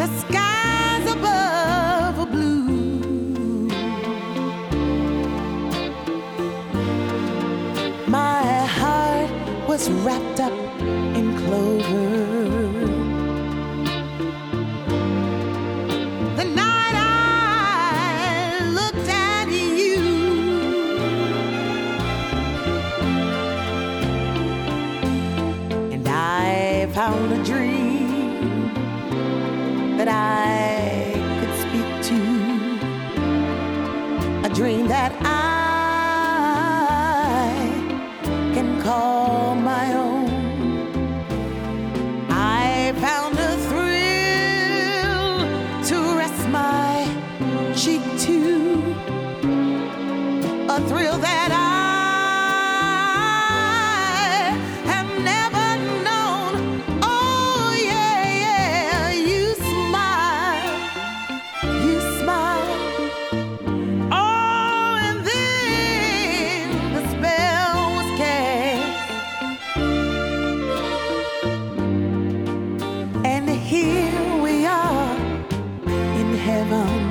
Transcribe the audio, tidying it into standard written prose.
skies above are blue. My heart was wrapped up in clover. The night I looked at you, and I found a dream that I could speak to, a dream that I can call my own. I found a thrill to rest my cheek to, a thrill that I have never known. Oh yeah, yeah, you smile, you smile. Oh, and then the spell was cast, and here we are in heaven.